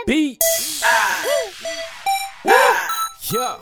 beat. Yeah.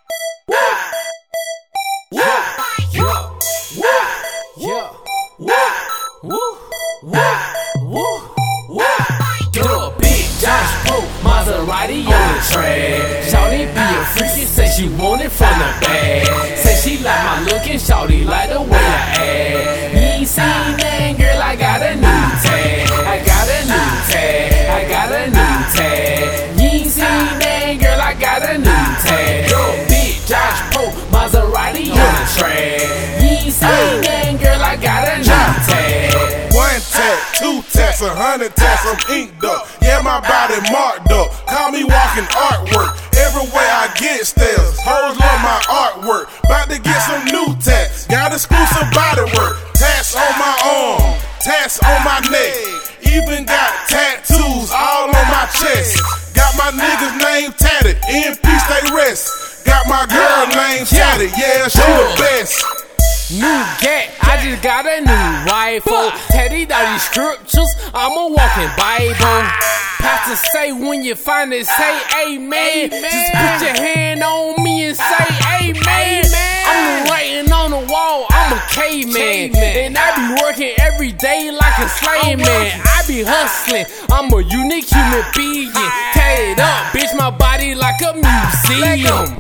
Big Josh Pope, Maserati on the track. Shawty be a freaky, say she want it from the bag. Say she like my look and shawty like the way I act. You ain't seen that, girl, I got a new tag. I got a new tag, I got a new tag. You ain't seen that, girl, I got a new tag. Big Josh Pope, Maserati on the track. You ain't seen that, girl, I got a new tag. 1 tag, 2 tags, 100 tags, I'm inked up. Yeah, my body marked up. Call me walking artwork. Everywhere I get stairs. Hoes love my artwork. About to get some new tats. Got exclusive body work. Tats on my arm, tats on my neck. Even got tattoos all on my chest. Got my niggas name tatted. In peace they rest. Got my girl name tatted. Yeah, she the best. New gat, I just got a new rifle. Teddy all these scriptures, I'm a walking Bible. Pastor say when you find it, say amen. Just put your hand on me and say amen. I'm writing on the wall, I'm a caveman. And I be working every day like a slave man. I be hustling, I'm a unique human being. Tatted up, bitch, my body like a museum.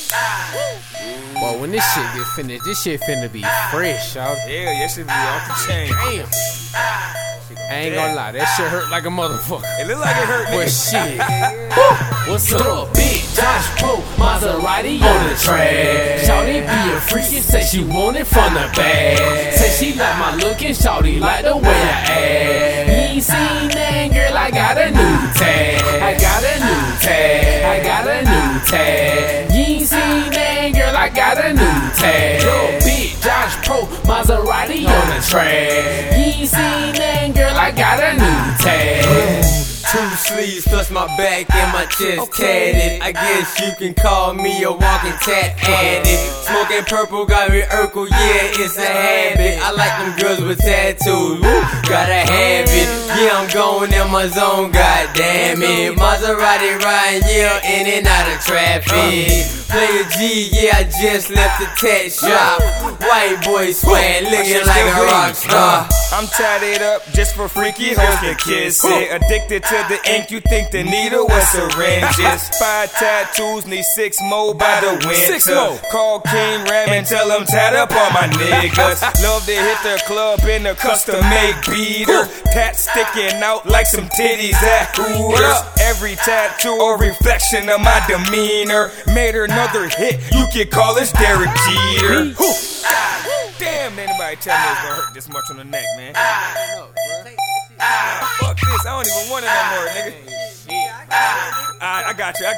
Boy, when this shit get finished, this shit finna be fresh, y'all. Yeah, that shit be off the chain. Damn. I ain't gonna lie, that shit hurt like a motherfucker. It look like it hurt, But nigga. shit. What's up? Big Josh Pope, Maserati on the track. Shawty be a freaky, say she want it from the bag. Say she like my look and shawty like the way I act. You ain't seen that, girl, I got a new tag. I got a new tag. I got a new tag. You ain't seen that, girl, I got a new tag. Big Josh Pope, Maserati on the track. You ain't seen that, girl, I got a new tag. 2 sleeves plus my back and my chest tatted. I guess you can call me a walking tat addict. Smoking purple got me Urkel, yeah, it's a habit. I like them girls with tattoos, woo, gotta have it. Yeah, I'm going in my zone, god damn it. Maserati riding, yeah, in and out of traffic. Player G, yeah, I just left the tat shop. White boy swag, looking like a rock star. I'm tatted up just for freaky hoes to kiss it. Addicted to the ink, you think the needle was syringes. 5 tattoos, need 6 more by the winter. 6 more. Call King Ram and tell him tat up all my niggas. Love to hit the club in a custom-made beater. Tat sticking out like some titties at Hooters. Every tattoo a reflection of my demeanor. Made another hit, you can call us Derek Jeter. Damn, anybody tell me it's gonna hurt this much on the neck, man? Fuck this, I don't even want it no more, nigga. I got you.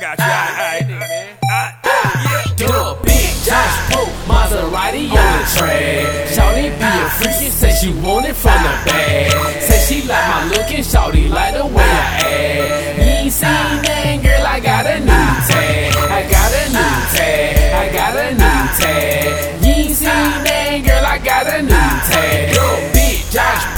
Big Josh Pope, Maserati on the track. Shawty be a freaky, say she want it from the bag. Say she like my look and shawty like the way I act. You ain't seen that, girl, I got a new tag. I got a new tag. I got a new tag. You ain't seen that, girl, I got a new tag. Big Josh